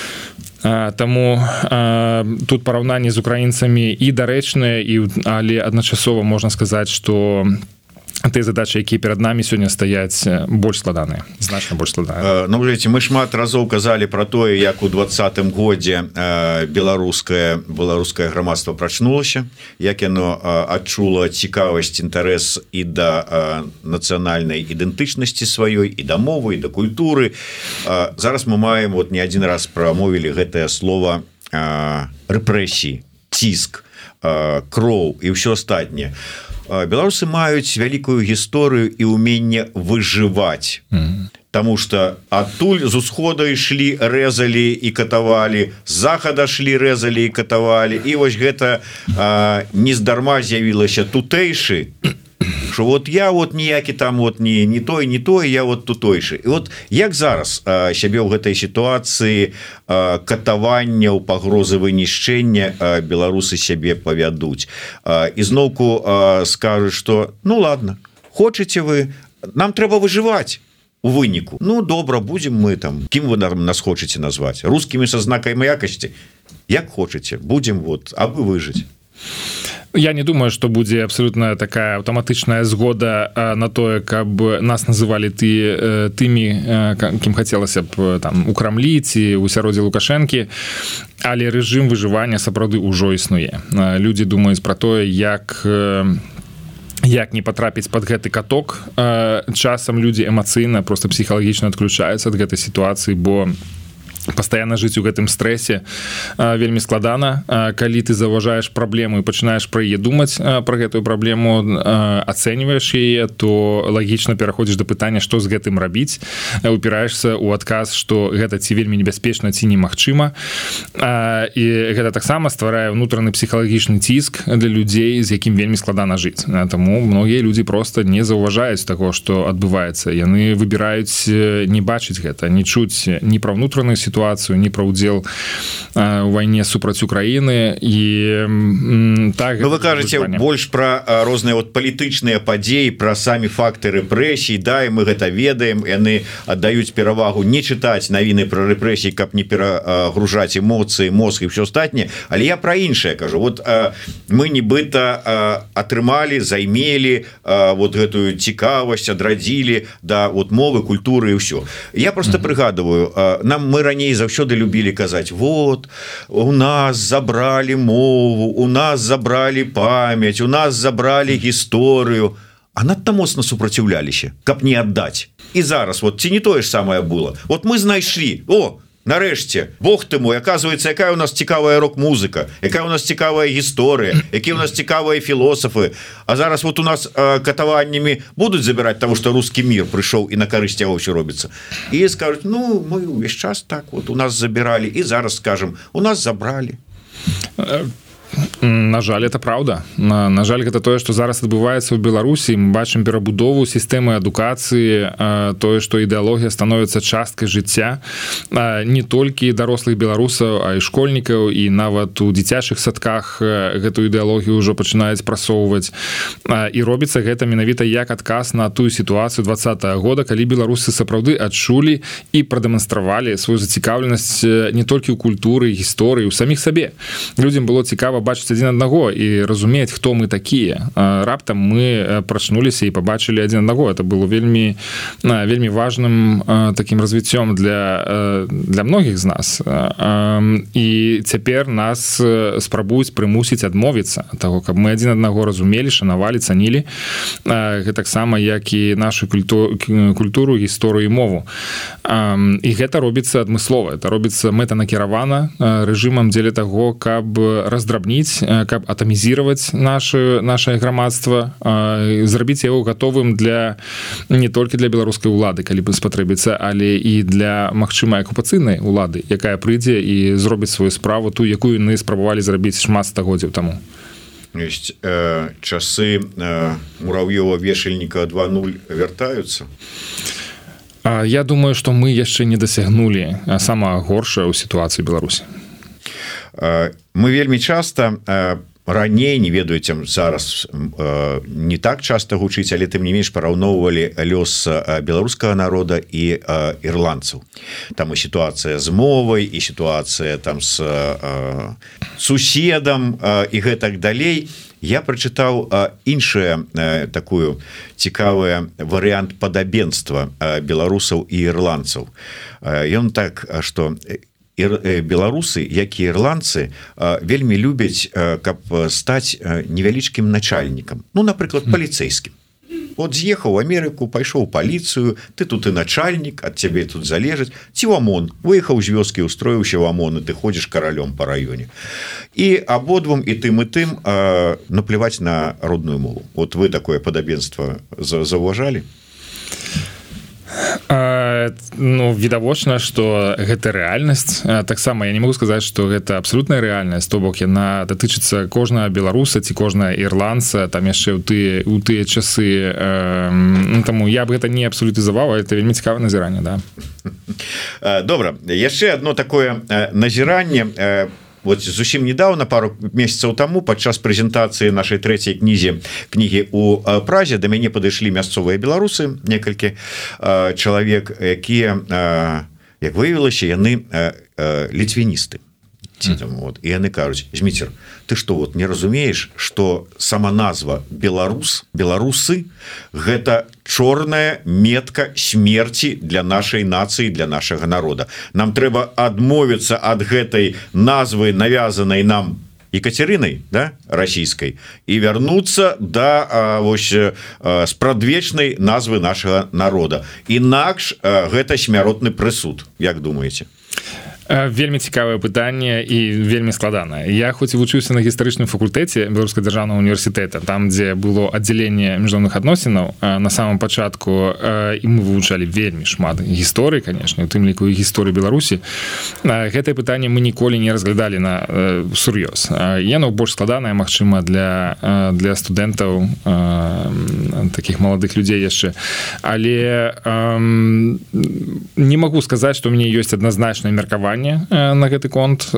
Таму тут параўнанне з украінцамі і дарэчнае, і але адначасова можна сказаць, што тыя задачы, якія перад намі сёння стаяць, больш складаныя, значна больш складаныя. Ну, глядзіце, мы шмат разоў казалі пра тое, як у двадцатым годзе беларускае беларускае грамадства прачнулася, як яно адчула цікавасць, інтарэс і да нацыянальнай ідэнтычнасці сваёй, і да мовы, і да культуры. Зараз мы маем, вот не адзін раз прамовілі гэтае слова рэпрэсіі, ціск, кроў і ўсё астатняе. Беларусы маюць вялікую гісторыю і ўменне выжываць. Mm-hmm. Таму што адтуль з усхода ішлі, рэзалі і катавалі, з захада шлі, рэзалі і катавалі. І вось гэта а, нездарма з'явілася тутэйшы, що вот я вот ніякі там вот не, не той, не той, я вот тутэйшы. І от як зараз а, сябе ў гэтай сітуацыі а, катаванняў, пагрозы вынішчэння а, беларусы сябе павядуць. А, і зноўку а, скажуць, што ну ладно, хочаце вы, нам трэба выжываць у выніку. Ну добра, будзем мы там, кім вы нас хочаце назваць? Рускімі са знакам якасці? Як хочаце, будзем вот, абы выжыць. Я не думаю, што будзе абсолютно такая аўтаматычная згода на тое, каб нас называлі ты, тымі, кім хацелася б там у Крамлі ці ў сяроддзе Лукашэнкі, але рэжым выжывання сапраўды ўжо існуе. Людзі думаюць пра тое, як як не патрапіць пад гэты каток. Часам людзі эмацыйна, просто псіхалагічна адключаюцца ад гэтай сітуацыі, бо пастаянна жыць у гэтым стрэсе вельмі складана. Калі ты заўважаеш праблему і пачынаеш пра яе думаць, пра гэтую праблему, ацэньваеш яе, то лагічна пераходзіш да пытання, што з гэтым рабіць, упіраешся ў адказ, што гэта ці вельмі небяспечна, ці немагчыма. І гэта таксама стварае ўнутраны псіхалагічны ціск для людзей, з якім вельмі складана жыць. Таму многія людзі проста не заўважаюць таго, што адбываецца. Яны выбіраюць не бачыць гэта, не чуць ні пра ўнутраную сітуацыю, не пра ўдзел у вайне супраць Украіны. І так, ну, вы кажаце больш пра розныя вот палітычныя падзеі, пра самі факты рэпрэсій, да, і мы гэта ведаем, яны аддаюць перавагу не чытаць навіны пра рэпрэсій, каб не перагружаць эмоцыі, мозг і ўсё астатняе. Але я пра іншае кажу. Вот мы нібыта атрымалі, займелі вот гэтую цікавасць, адрадзілі да вот мовы, культуры і ўсё. Я просто прыгадываю, нам мы раней заўсёды любілі казаць, вот у нас забралі мову, у нас забралі памяць, у нас забралі гісторыю, а надта моцна супраціўляліся, каб не аддаць. І зараз вот ці не тое ж самае было. Вот мы знайшлі, о, нарэшце, Бог ты мой, оказывается, якая у нас цікавая рок-музыка, якая у нас цікавая гісторыя, якія у нас цікавыя філосафы. А зараз вот у нас э, катаваннямі будуць забіраць того, што рускі мір прыйшоў і на карысць яго ўсё робіцца. І скажуць, ну, мы ўвесь час так вот у нас забіралі, і зараз скажем, у нас забралі. На жаль, это правда. На, на жаль, гэта тое, што зараз адбываецца ў Беларусі. Мы бачым перабудову сістэмы адукацыі, тое, што ідэалогія становіцца часткай жыцця не толькі дарослых беларусаў, а і школьнікаў, і нават у дзіцячых садках гэтую ідэалогію ўжо пачынаюць прасоўваць. І робіцца гэта менавіта як адказ на тую сітуацыю двадцатага года, калі беларусы сапраўды адчулі і прадэманстравалі сваю зацікаўленасць не толькі ў культуры, гісторыі, у саміх сабе. Людзям было цікава бачыць адзін аднаго і разумець, хто мы такія. Раптам мы прачнуліся і пабачылі адзін аднаго. Это было вельмі вельмі важным такім развіццём для для многіх з нас. І цяпер нас спрабуюць прымусіць адмовіцца ад таго, каб мы адзін аднаго разумелі, шанавалі, цанілі, гэтаксама як і нашу культуру, гісторыю і мову. І гэта робіцца адмыслова, это робіцца мэтанакіравана рэжымам дзеля таго, каб раздрабляць удрабніць, каб атамізировать наше наше грамадства, зрабіць яго готовым для не толькі для беларускай улады, калі бы спатрэбіцца, але і для магчымай акупацыйнай улады, якая прыйдзе і зробіць сваю справу, ту, якую яны спрабавалі зрабіць шмат стагоддзяў таму. Есть э, часы э, Муравьева вешальніка два нуль вяртаюцца? Я думаю, што мы яшчэ не дасягнулі самага горшае ў сітуацыі Беларусі. Мы вельмі часта раней, не ведаеце, зараз не так часта гучыць, але тым не менш параўноўвалі лёс беларускага народа і ірландцаў. Там і сітуацыя з мовай, і сітуацыя там з суседам і гэтак далей. Я прачытаў іншае такую цікавы варыянт падабенства беларусаў і ірландцаў. Ён так, што беларусы, як і ірландцы, вельмі любяць, каб стаць невялічкім начальнікам. Ну, напрыклад, паліцэйскім. Вот з'ехаў у Амерыку, пайшоў у паліцыю, ты тут і начальнік, ад цябе тут залежыць. Ці ў ОМОН, выехаў з вёскі, устроіўся ў ОМОН, і ты ходзіш каралём па раёне. І абодвум, і тым, і тым напляваць на родную мову. Вот вы такое падабенства заўважалі? А, ну, відавочна, што гэта рэальнасць. Таксама я не могу сказаць, што гэта абсалютная рэальнасць, то бок яна датычыцца кожнага беларуса ці кожнага ірландца, там яшчэ ў тыя, ў тыя часы. Э, ну, таму я б гэта не абсалютызаваў, это вельмі цікавае назіранне, да. Добра, яшчэ одно такое назіранне. Вот зусім недавно, пару месяцаў таму, падчас прэзентацыі нашай трэцяй кнізе кнігі ў Празе да мяне падышлі мясцовыя беларусы, некалькі чалавек, якія, як выявілася, яны літвіністы. Вот. І яны кажуць: Зміцер, ты што, вот не разумееш, што сама назва беларус, беларусы гэта чорная метка смерці для нашай нацыі, для нашага народа. Нам трэба адмовіцца ад гэтай назвы, навязанай нам Екатеринай, да, расійскай, і вярнуцца да а, вось а, спрадвечнай назвы нашага народа. Інакш а, гэта смяротны прысуд, як думаеце? Вельмі цікавае пытанне і вельмі складанае. Я хоць і вучыўся на гістарычным факультэце Беларускага дзяржаўнага універсітэта, там, дзе было аддзяленне міжнародных адносінаў, на самом пачатку, і мы вывучалі вельмі шмат гісторыі, канешне, у тым ліку і гісторыі Беларусі. Гэтае пытанне мы ніколі не разглядалі на сур'ёз. Яно больш складанае, магчыма, для, для студэнтаў, такіх маладых людзей яшчэ. Але не магу сказаць, што ў мяне ёсць адназначнае меркаванне на гэты конт.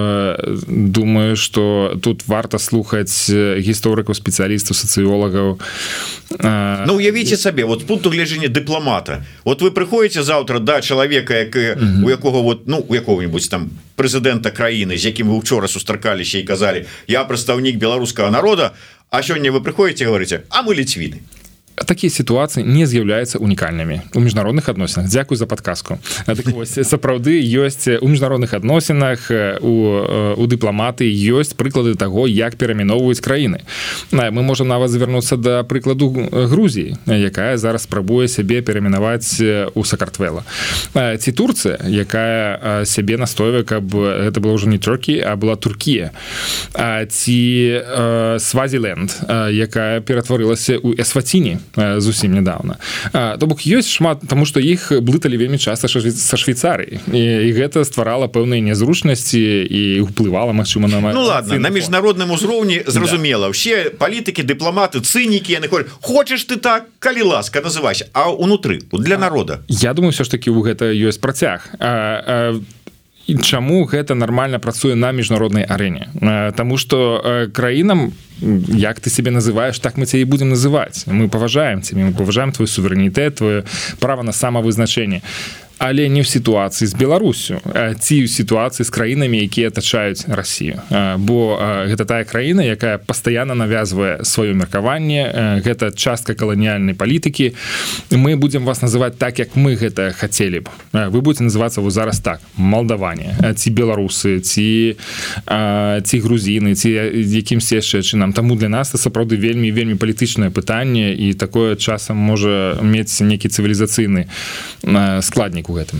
Думаю, што тут варта слухаць гісторыкаў, спецыялістаў, сацыёлагаў. Ну, уявіце сабе, вот з пункту гледжання дыпламата. Вот вы прыходзіце заўтра да чалавека, як, у якога вот, ну, у якога-нибудь там прэзідэнта краіны, з якім вы учора сустракаліся і казалі: я прадстаўнік беларускага народа, а сёння вы прыходзіце і говорыце: а мы ліцвіны. Такія сітуацыі не з'яўляюцца унікальнымі ў міжнародных адносінах. Дзякуй за падказку. Так вось, сапраўды ёсць у міжнародных адносінах, у, у дыпламатыі ёсць прыклады таго, як пераміноўваюць краіны. Мы можам нават звярнуцца да прыкладу Грузіі, якая зараз спрабуе сябе перамінаваць у Сакартвела. Ці Турцыя, якая сябе настойвае, каб гэта было ўжо не Туркія, а была Туркія. Ці Свазіленд, якая ператварылася ў Эсваціні зусім нядаўна. То бок ёсць шмат, таму што іх блыталі вельмі часта са Швейцарыяй, і, і гэта стварала пэўныя нязручнасці і ўплывала, магчыма, на... Ну ладно, на міжнародным узроўні зразумела. Да. Усе палітыкі, дыпламаты, цынікі, яны говорят: хочаш ты так, калі ласка, называйся. А ўнутры, для народа? Я думаю, все ж таки у гэта ёсць працяг. А, а... І чаму гэта нармальна працуе на міжнароднай арэне? Таму што краінам, як ты сябе называеш, так мы цябе і будзем называць. Мы паважаем цябе, мы паважаем твой суверэнітэт, твоё права на самавызначэнне. Але не ў сітуацыі з Беларусю, ці ў сітуацыі з краінамі, якія атачаюць Расію. Бо гэта тая краіна, якая пастаянна навязвае сваё меркаванне, гэта частка каланіяльнай палітыкі. Мы будзем вас называць так, як мы гэта хацелі б. Вы будете называцца вот зараз так: малдаване, ці беларусы, ці, ці грузіны, ці якімсь яшчэ чынам. Таму для нас это сапраўды вельмі вельмі палітычнае пытанне, і такое часам можа мець нейкі цывілізацыйны складнік у гэтым.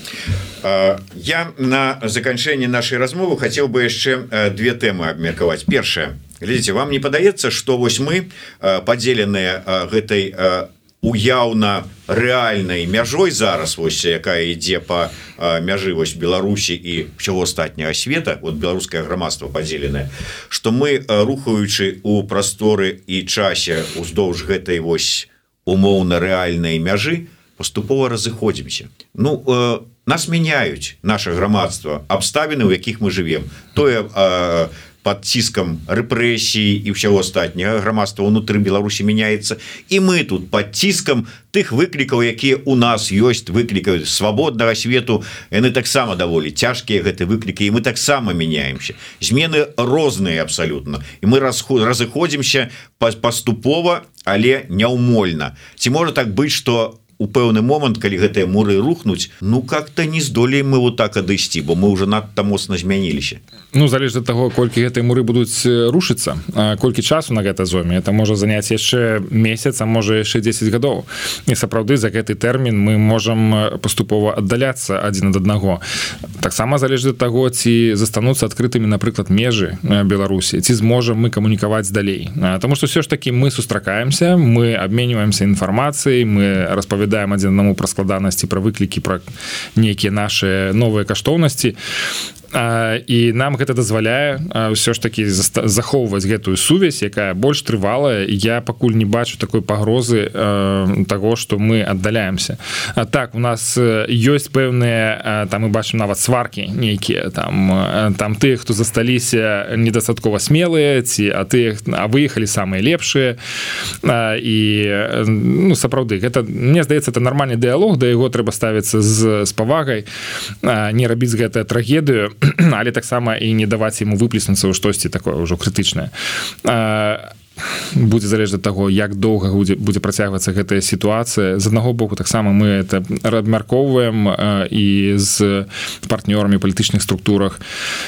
Я на заканчэнне нашай размовы хацеў бы яшчэ две тэмы абмеркаваць. Першае, глядзіце, вам не падаецца, што вось мы падзеленыя гэтай уяўна рэальнай мяжой зараз, вось якая ідзе па мяжы вось Беларусі і ўсяго астатняга света, вот беларускае грамадства падзеленае, што мы, рухаючы у прасторы і часе уздоўж гэтай вось умоўна рэальнай мяжы, паступова разыходзімся. Ну, э, нас мяняюць наше грамадства, абставіны, у якіх мы живем, тое э, под ціскам рэпрэсій і ўсяго астатняга грамадства ўнутры Беларусі мяняецца, і мы тут под ціскам тых выклікаў, якія у нас ёсць, выклікаў свабоднага свету, яны таксама даволі цяжкія гэты выклікі, і мы таксама мяняемся. Змены розныя абсалютна, і мы разыходзімся паступова, але няўмольна. Ці можа так быць, што у пэўны момант, калі гэтыя муры рухнуць, ну как-то не здолеем мы вот так адысці, бо мы уже надта моцна змяніліся. Ну, залежыць ад таго, колькі гэтай муры будуць рушыцца, колькі часу на гэта зойме, это можа заняць яшчэ месяц, а можа яшчэ дзесяць гадоў. І сапраўды за гэты тэрмін мы можам паступова аддаляцца адзін ад аднаго. Таксама залежыць ад таго, ці застануцца адкрытымі, напрыклад, межы Беларусі, ці зможам мы камунікаваць далей. Таму што ўсё ж такі мы сустракаемся, мы абменьваемся інфармацыяй, мы распавядаем адзін аднаму пра складанасці, пра выклікі, пра нейкія нашыя новыя каштоўнасці. І нам гэта дазваляе ўсё ж такі захоўваць гэтую сувязь, якая больш трывалая. Я пакуль не бачу такой пагрозы таго, што мы аддаляемся. Так, у нас ёсць пэўныя, там мы бачым нават сваркі нейкія, там, там тыя, хто засталіся недастаткова смелыя, ці а тыя, а выехалі самыя лепшыя. І ну, сапраўды, гэта, мне здаецца, это нармальны дыялог, да яго трэба ставіцца з, з павагай, не рабіць гэтую трагедыю, але таксама і не даваць яму выплеснуцца ў штосьці такое ўжо крытычнае. Будзе залежаць ад таго, як доўга будзе, будзе працягвацца гэтая сітуацыя. З аднаго боку, таксама мы это абмяркоўваем і з партнёрамі ў палітычных структурах,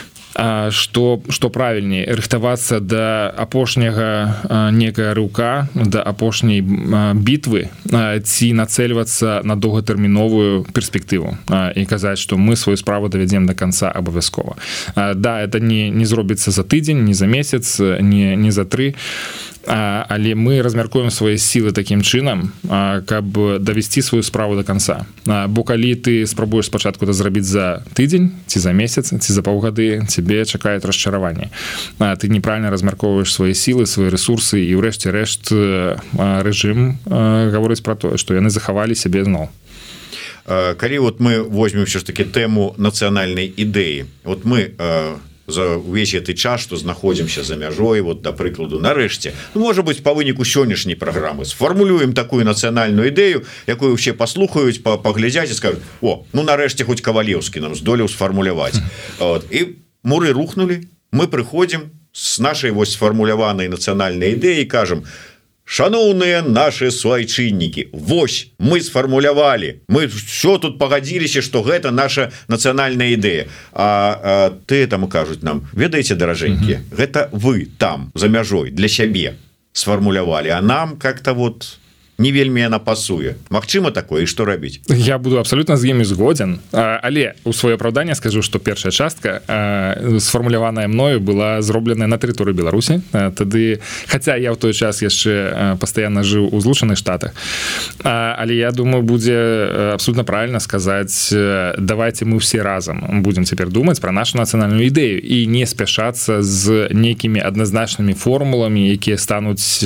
што, што правільней, рыхтавацца да апошняга некая рыўка, да апошняй бітвы, ці нацэльвацца на доўгатэрміновую перспектыву і казаць, што мы сваю справу давядзем да канца абавязкова. Да, это не, не зробіцца за тыдзень, не за месяц, не, не за тры, але мы размяркуем свае сілы такім чынам, каб давесці сваю справу до канца. Бо калі ты спрабуеш спачатку это зрабіць за тыдзень, ці за месяц, ці за паўгады, цябе чакае расчараванне. Ты неправільна размяркоўваеш свае сілы, свае рэсурсы, і ўрэшце рэшт рэжым гаворыць пра тое, што яны захавалі сябе зноў. Калі вот мы возьмем ўсё ж таки тэму нацыянальнай ідэі, вот мы за увесь гэты час, што знаходзімся за мяжой, вот да прыкладу, нарэшце, ну, можа быць, па выніку сённяшняй праграмы сфармулюем такую нацыянальную ідэю, якую ўсе паслухаюць, паглядзяць і скажуць: о, ну нарэшце хоць Кавалеўскі нам здолеў сфармуляваць. Вот. І муры рухнули, мы прыходзім з нашай вось сфармуляванай нацыянальнай ідэі, кажам: шаноўныя наши суайчыннікі, вось мы сфармулявалі, мы все тут пагадзіліся, што гэта наша нацыянальная ідэя. А, а ты там кажуць нам: ведаеце, даражэнькі, mm-hmm. гэта вы там за мяжой для сябе сфармулявалі, а нам как-то вот не вельмі яна пасуе. Магчыма такое, і што рабіць? Я буду абсолютно з імі згодзен, але у сваё апраўданне скажу, што першая частка сфармуляваная мною была зробленая на тэрыторыі Беларусі. Тады, хаця я ў той час яшчэ пастаянна жыў у Злучаных Штатах, але я думаю, будзе абсолютно правильно сказаць: давайте мы ўсе разам будзем цяпер думаць пра нашу нацыянальную ідэю і не спяшацца з нейкімі адназначнымі формуламі, якія стануць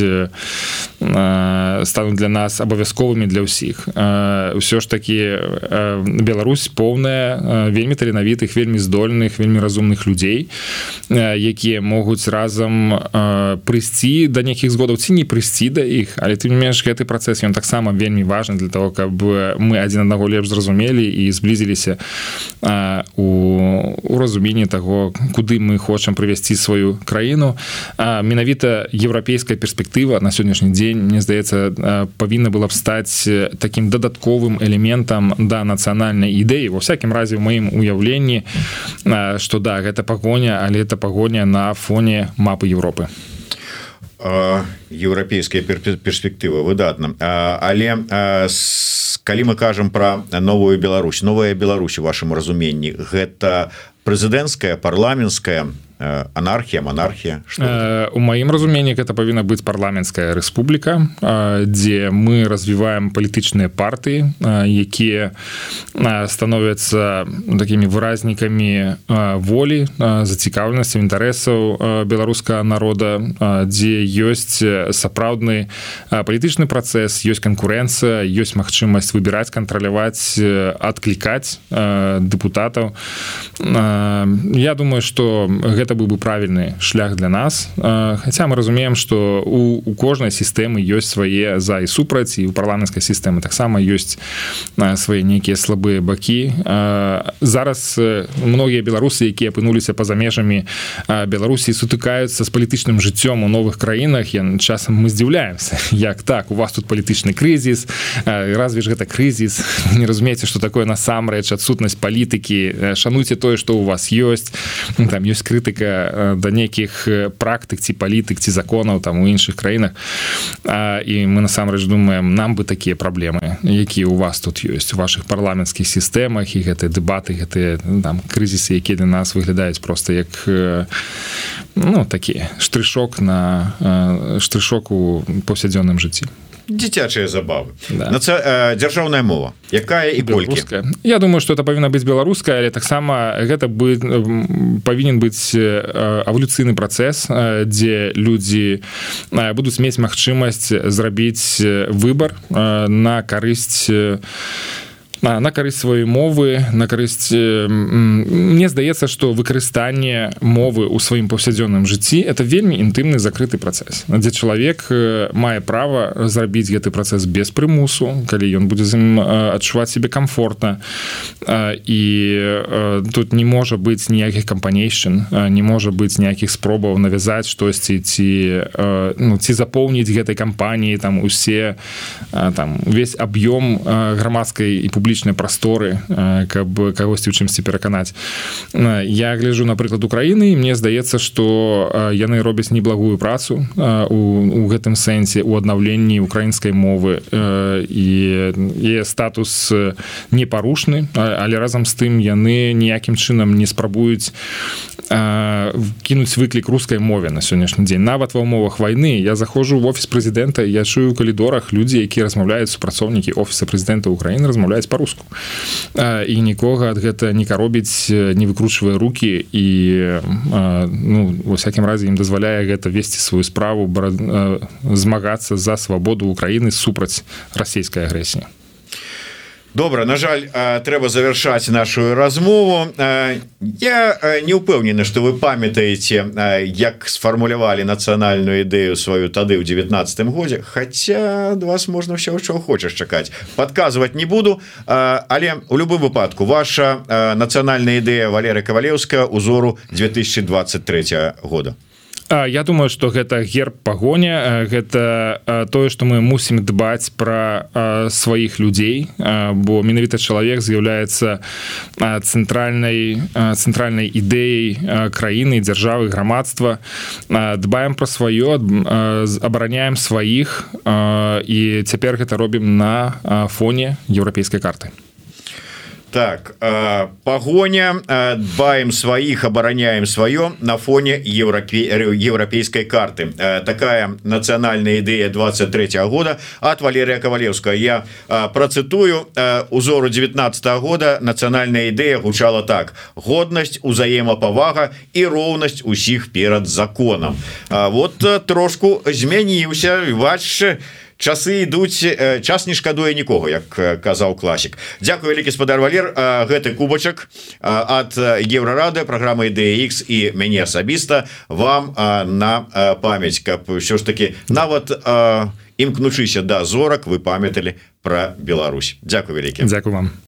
стануць для нас абавязковымі для ўсіх. Усё ж такі Беларусь поўная вельмі таленавітых, вельмі здольных, вельмі разумных людзей, якія могуць разам прыйсці да нейкіх згодаў ці не прыйсці да іх, але тым не менш гэты працэс, ён таксама вельмі важны для того, каб мы адзін аднаго лепш зразумелі і зблізіліся у, у разуменні таго, куды мы хочам прывесці сваю краіну. Менавіта еўрапейская перспектыва на сённяшні дзень, мне здаецца, павінна была б стаць такім дадатковым элементам да нацыянальнай ідэі. Во всякім разе, ў маім уяўленні, што да, гэта пагоня, але это пагоня на фоне мапы Европы. еўрапейская перспектыва выдатна, але калі мы кажам про новую Беларусь, новая Беларусь у вашем разуменні, гэта прэзідэнцкая, парламенцкая, анархія, монархія? У маім разуменні гэта павінна быць парламенцкая рэспубліка, дзе мы развіваем палітычныя партыі, якія становяцца такімі выразнікамі волі, зацікаўленасці, інтарэсаў беларускага народа, дзе ёсць сапраўдны палітычны працэс, ёсць канкурэнцыя, ёсць магчымасць выбіраць, кантраляваць, адклікаць дэпутатаў. Я думаю, што гэта быў бы правільны шлях для нас, хаця мы разумеем, што у, у кожнай сістэмы ёсць свае за і супраць, і ў парламенцкай сістэмы таксама ёсць свае нейкія слабыя бакі. Зараз многія беларусы, якія апынуліся па-за межамі Беларусі, сутыкаюцца з палітычным жыццём у новых краінах, і часам мы здзіўляемся, як так, у вас тут палітычны крызіс, разве ж гэта крызіс, не разумееце, што такое насамрэч адсутнасць палітыкі, шануйце тое, што у вас ёсць, там ёсць крытыка да нейкіх практык ці палітык ці законаў там у іншых краінах, і мы насамрэч думаем, нам бы такія праблемы, якія у вас тут ёсць у ваших парламенцкіх сістэмах, і гэтыя дэбаты, гэтыя там крызісы, якія для нас выглядаюць просто як ну такі штрышок на штрышок у паўсядзённым жыцці. Дзіцячыя забавы. Да. Дзяржаўная мова, якая і колькі? Я думаю, што это павінна быць беларуская, але таксама гэта бы павінен быць эвалюцыйны працэс, дзе людзі будуць мець магчымасць зрабіць выбар на карысць на карысць сваёй мовы, на карысць... Мне здаецца, што выкарыстанне мовы ў сваім паўсядзённым жыцці — это вельмі інтымны закрыты працэс, дзе чалавек мае права зрабіць гэты працэс без прымусу, калі ён будзе з ім адчуваць сябе камфортна, і тут не можа быць ніякіх кампанейшн, не можа быць ніякіх спробаў навязаць штосьці ці, ну, ці запоўніць гэтай кампаніі там усе, там, увесь аб'ём грамадскай і публічнай прасторы, каб кагосьці ў чымсьці пераканаць. Я гляджу, напрыклад, Украіны, і мне здаецца, што яны робяць неблагую працу у, у гэтым сэнсе, у аднаўленні украінскай мовы, і яе статус непарушны, але разам з тым яны ніякім чынам не спрабуюць кінуць выклік рускай мове на сённяшні дзень. Нават ва ўмовах вайны я заходжу ў офіс прэзідэнта, я чую ў калідорах людзі, якія размаўляюць, супрацоўнікі офіса прэзідэнта Украіны размаўляюць па-руску. І нікога ад гэта не каробіць, не выкручвае рукі, і ну, ва всякім разе ім дазваляе гэта весці сваю справу, змагацца за свабоду Украіны супраць расійскай агрэсіі. Добра, на жаль, трэба завяршаць нашу размову. Я не ўпэўнены, што вы памятаеце, як сфармулявалі нацыянальную ідэю сваю тады ў дзевятнаццатым годзе, хаця ад вас можна ўсё, што хочаш чакаць. Падказваць не буду, але ў любым выпадку ваша нацыянальная ідэя Валерыя Кавалеўскага ўзору две тысячи двадцать третьего года. Я думаю, што гэта герб пагоня, гэта тое, што мы мусім дбаць пра сваіх людзей, бо менавіта чалавек з'яўляецца цэнтральнай цэнтральнай ідэяй краіны, дзяржавы, грамадства. Дбаем пра сваё, абараняем сваіх, і цяпер гэта робім на фоне еўрапейскай карты. Так, э, погоня, э, дбаем своих, обороняем свое на фоне европе... европейской карты. Э, такая национальная идея двадцать третьего года от Валерия Ковалевского. Я э, процитую, э, узору девятнадцатого года национальная идея гучала так: годность, узаемаповага и ровность усіх перед законом. Э, вот э, трошку змяніўся ваш часы ідуць, час не шкадуе нікога, як казаў класік. Дзякую вялікі, спадар Валер. Гэты кубачак ад Еўрарады, праграмы Ідэя Ікс і мяне асабіста вам на памяць, каб ўсё ж таки нават імкнучыся да зорак вы памяталі пра Беларусь. Дзякую вялікі. Дзякую вам.